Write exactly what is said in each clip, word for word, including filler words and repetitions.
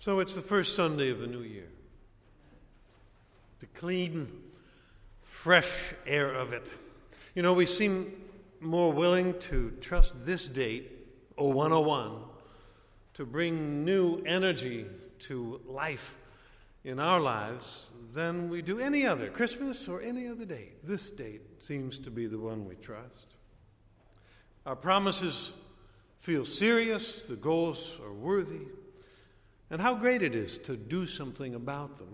So it's the first Sunday of the new year. The clean, fresh air of it. You know, we seem more willing to trust this date, oh one oh one, to bring new energy to life in our lives than we do any other, Christmas or any other date. This date seems to be the one we trust. Our promises feel serious, the goals are worthy, and how great it is to do something about them.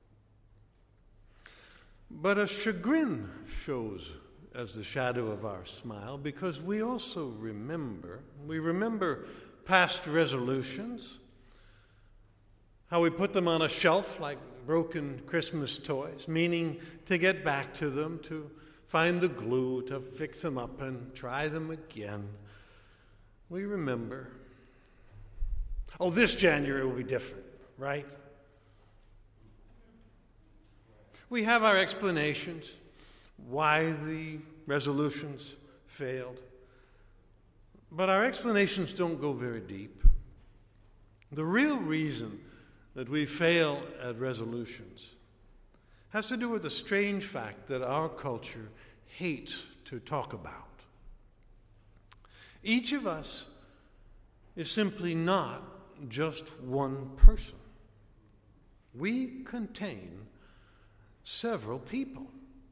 But a chagrin shows as the shadow of our smile because we also remember, we remember past resolutions, how we put them on a shelf like broken Christmas toys, meaning to get back to them, to find the glue, to fix them up and try them again. We remember. Oh, this January will be different, right? We have our explanations why the resolutions failed. But our explanations don't go very deep. The real reason that we fail at resolutions has to do with the strange fact that our culture hates to talk about. Each of us is simply not just one person. We contain several people.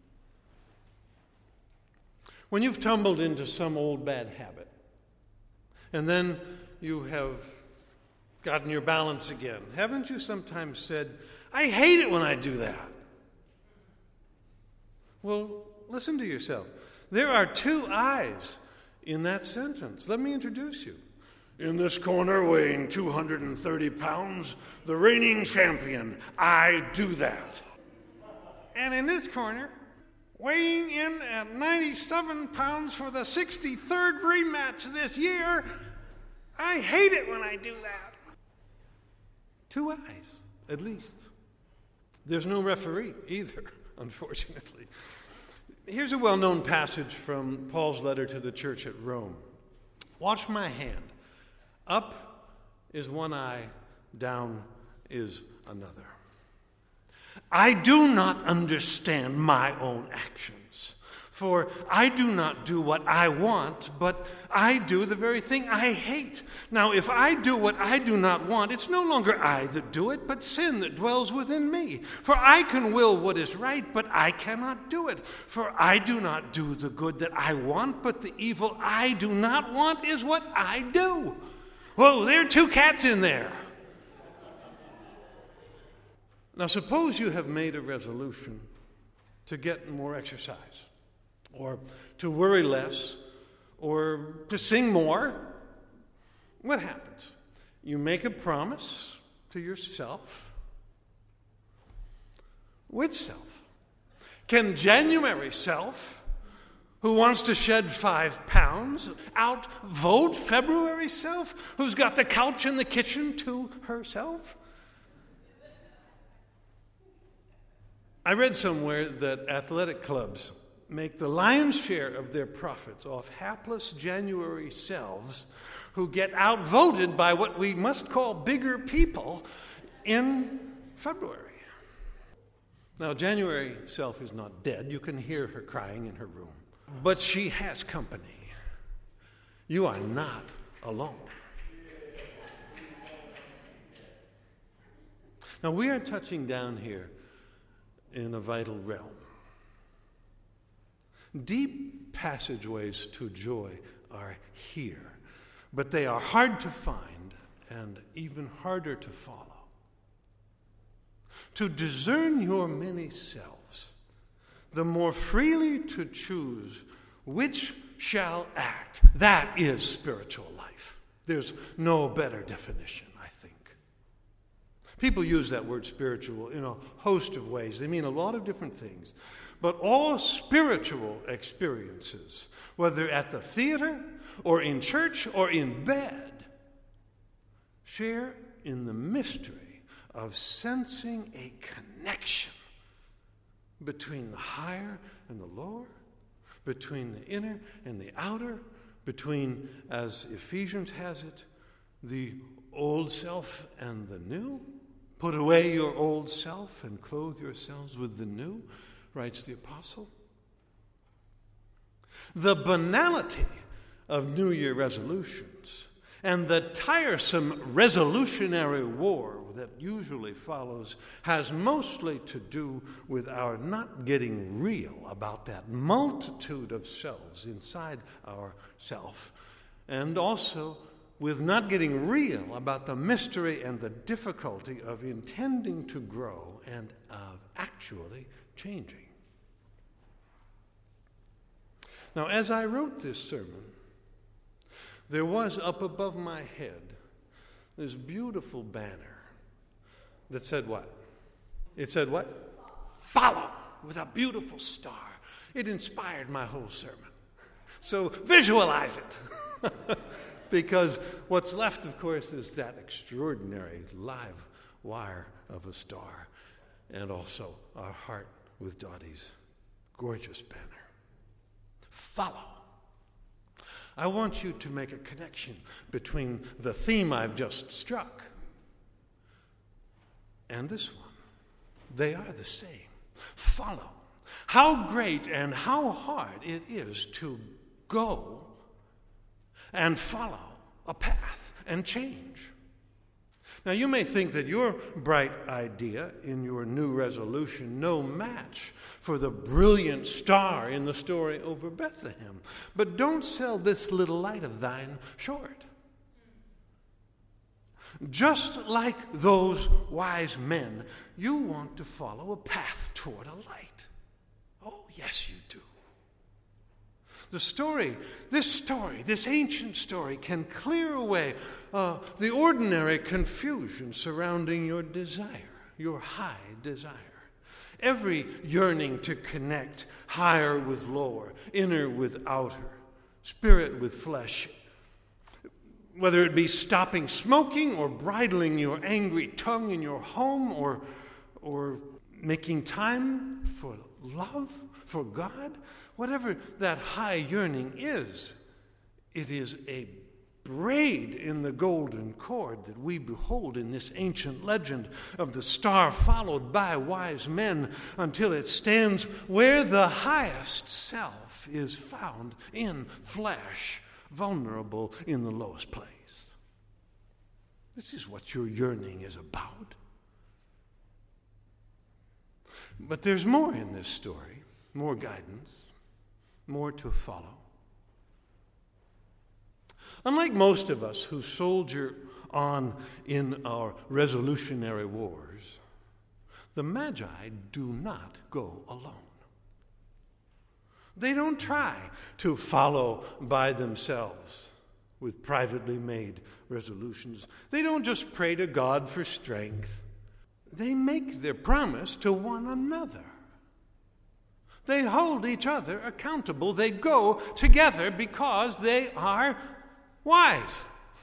When you've tumbled into some old bad habit, and then you have gotten your balance again, haven't you sometimes said, I hate it when I do that? Well, listen to yourself. There are two I's in that sentence. Let me introduce you. In this corner, weighing two hundred thirty pounds, the reigning champion, I do that. And in this corner, weighing in at ninety-seven pounds for the sixty-third rematch this year, I hate it when I do that. Two eyes, at least. There's no referee either, unfortunately. Here's a well-known passage from Paul's letter to the church at Rome. Watch my hand. Up is one eye, down is another. I do not understand my own actions, for I do not do what I want, but I do the very thing I hate. Now, if I do what I do not want, it's no longer I that do it, but sin that dwells within me. For I can will what is right, but I cannot do it. For I do not do the good that I want, but the evil I do not want is what I do. Whoa, there are two cats in there. Now, suppose you have made a resolution to get more exercise, or to worry less, or to sing more. What happens? You make a promise to yourself. Which self? Can January self, who wants to shed five pounds, outvote February self, who's got the couch in the kitchen to herself? I read somewhere that athletic clubs make the lion's share of their profits off hapless January selves who get outvoted by what we must call bigger people in February. Now, January self is not dead. You can hear her crying in her room. But she has company. You are not alone. Now, we are touching down here in a vital realm. Deep passageways to joy are here, but they are hard to find and even harder to follow. To discern your many selves, the more freely to choose which shall act, that is spiritual life. There's no better definition, I think. People use that word spiritual in a host of ways. They mean a lot of different things. But all spiritual experiences, whether at the theater or in church or in bed, share in the mystery of sensing a connection between the higher and the lower, between the inner and the outer, between, as Ephesians has it, the old self and the new. Put away your old self and clothe yourselves with the new, writes the apostle. The banality of New Year resolutions and the tiresome resolutionary war that usually follows has mostly to do with our not getting real about that multitude of selves inside our self, and also with not getting real about the mystery and the difficulty of intending to grow and of actually changing. Now, as I wrote this sermon, there was up above my head this beautiful banner that said what? It said what? Follow, with a beautiful star. It inspired my whole sermon. So visualize it. Because what's left, of course, is that extraordinary live wire of a star, and also our heart with Dottie's gorgeous banner. Follow. I want you to make a connection between the theme I've just struck and this one. They are the same. Follow. How great and how hard it is to go and follow a path and change. Now, you may think that your bright idea in your new resolution no match for the brilliant star in the story over Bethlehem. But don't sell this little light of thine short. Just like those wise men, you want to follow a path toward a light. Oh, yes, you do. The story, this story, this ancient story can clear away uh, the ordinary confusion surrounding your desire, your high desire. Every yearning to connect higher with lower, inner with outer, spirit with flesh. Whether it be stopping smoking or bridling your angry tongue in your home or, or making time for love, for God, whatever that high yearning is, it is a braid in the golden cord that we behold in this ancient legend of the star followed by wise men until it stands where the highest self is found in flesh, vulnerable in the lowest place. This is what your yearning is about. But there's more in this story, more guidance, more to follow. Unlike most of us who soldier on in our resolutionary wars, the Magi do not go alone. They don't try to follow by themselves with privately made resolutions. They don't just pray to God for strength. They make their promise to one another. They hold each other accountable. They go together because they are wise.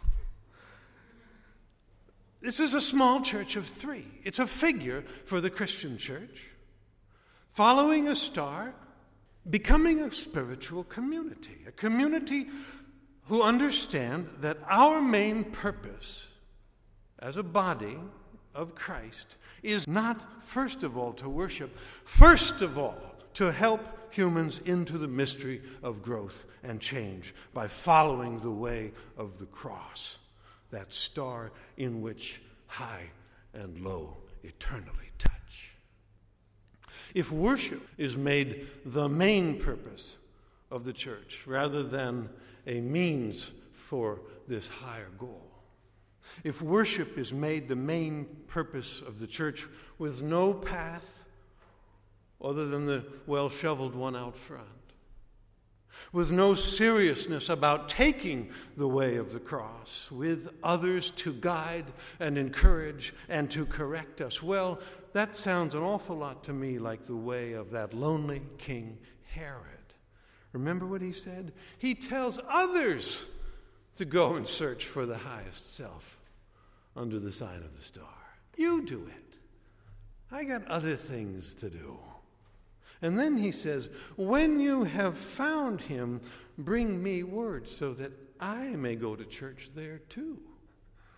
This is a small church of three. It's a figure for the Christian church, following a star, becoming a spiritual community, a community who understand that our main purpose as a body of Christ is not, first of all, to worship, first of all, to help humans into the mystery of growth and change by following the way of the cross, that star in which high and low eternally touch. If worship is made the main purpose of the church rather than a means for this higher goal, if worship is made the main purpose of the church with no path other than the well-shoveled one out front, with no seriousness about taking the way of the cross, with others to guide and encourage and to correct us, well, that sounds an awful lot to me like the way of that lonely King Herod. Remember what he said? He tells others to go and search for the highest self under the sign of the star. You do it. I got other things to do. And then he says, when you have found him, bring me word so that I may go to church there too.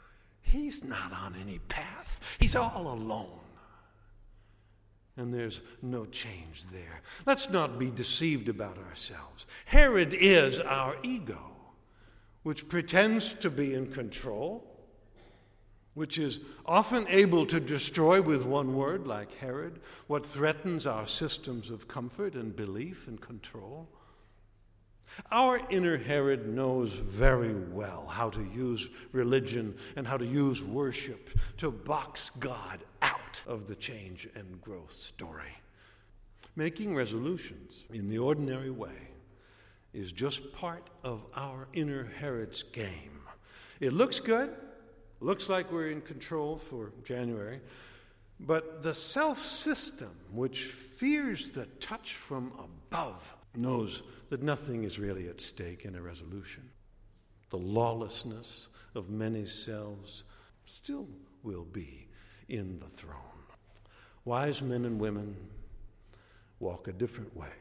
he's not on any path. He's all alone. And there's no change there. Let's not be deceived about ourselves. Herod is our ego, which pretends to be in control, which is often able to destroy with one word, like Herod, what threatens our systems of comfort and belief and control. Our inner Herod knows very well how to use religion and how to use worship to box God out of the change and growth story. Making resolutions in the ordinary way is just part of our inner Herod's game. It looks good, looks like we're in control for January, but the self-system, which fears the touch from above, knows that nothing is really at stake in a resolution. The lawlessness of many selves still will be in the throne. Wise men and women walk a different way.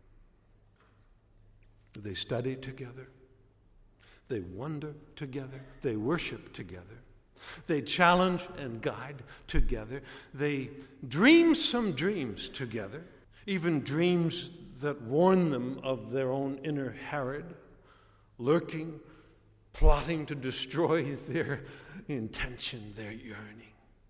They study together. They wonder together. They worship together. They challenge and guide together. They dream some dreams together, even dreams that warn them of their own inner Herod, lurking, plotting to destroy their intention, their yearning.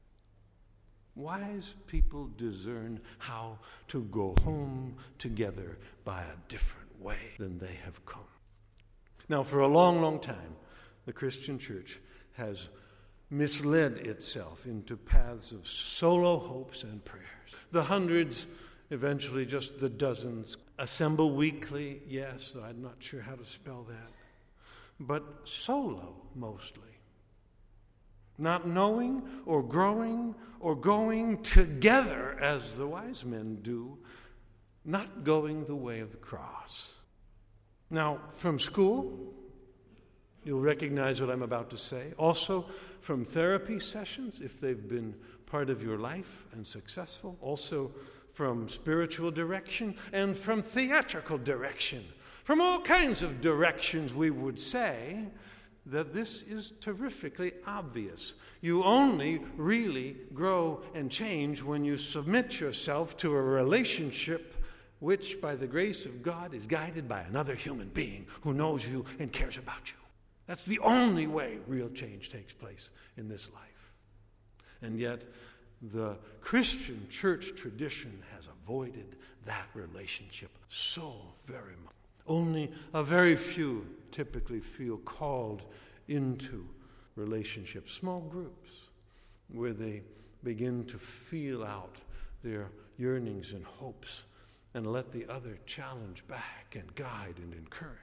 Wise people discern how to go home together by a different way than they have come. Now, for a long, long time, the Christian church has misled itself into paths of solo hopes and prayers. The hundreds, eventually just the dozens, assemble weekly, yes, I'm not sure how to spell that, but solo mostly. Not knowing or growing or going together as the wise men do, not going the way of the cross. Now, from school, you'll recognize what I'm about to say. Also, from therapy sessions, if they've been part of your life and successful. Also, from spiritual direction and from theatrical direction. From all kinds of directions, we would say that this is terrifically obvious. You only really grow and change when you submit yourself to a relationship which, by the grace of God, is guided by another human being who knows you and cares about you. That's the only way real change takes place in this life. And yet, the Christian church tradition has avoided that relationship so very much. Only a very few typically feel called into relationships, small groups, where they begin to feel out their yearnings and hopes and let the other challenge back and guide and encourage.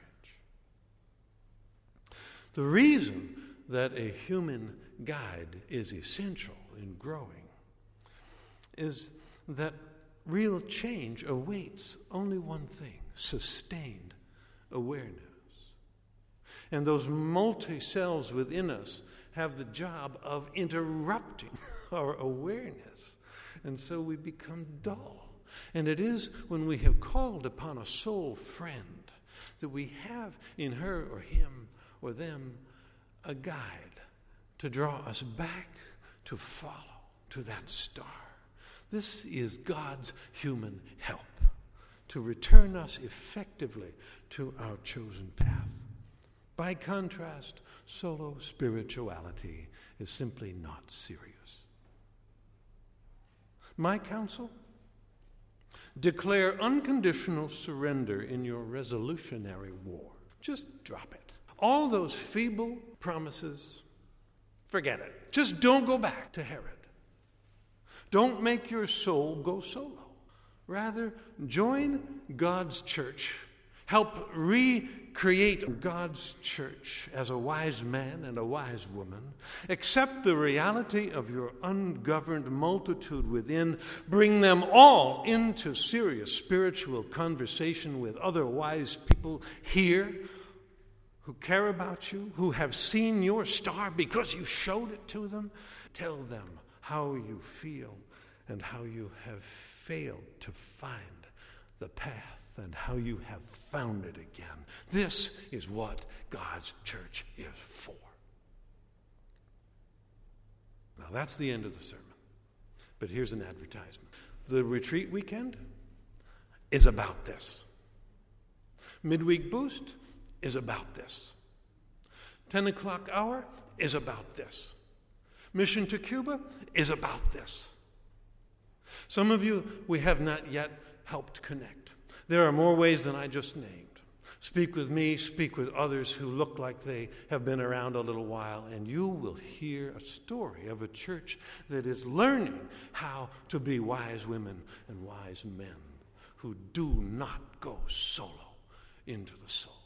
The reason that a human guide is essential in growing is that real change awaits only one thing: sustained awareness. And those multi-cells within us have the job of interrupting our awareness. And so we become dull. And it is when we have called upon a soul friend that we have in her or him or them a guide to draw us back to follow to that star. This is God's human help to return us effectively to our chosen path. By contrast, solo spirituality is simply not serious. My counsel? Declare unconditional surrender in your resolutionary war. Just drop it. All those feeble promises, forget it. Just don't go back to Herod. Don't make your soul go solo. Rather, join God's church. Help recreate God's church as a wise man and a wise woman. Accept the reality of your ungoverned multitude within. Bring them all into serious spiritual conversation with other wise people here who care about you, who have seen your star because you showed it to them. Tell them how you feel and how you have failed to find the path and how you have found it again. This is what God's church is for. that's the end of the sermon. But here's an advertisement. The retreat weekend is about this. Midweek Boost is about this. ten o'clock hour is about this. Mission to Cuba is about this. Some of you we have not yet helped connect. There are more ways than I just named. Speak with me, speak with others who look like they have been around a little while, and you will hear a story of a church that is learning how to be wise women and wise men who do not go solo into the soul.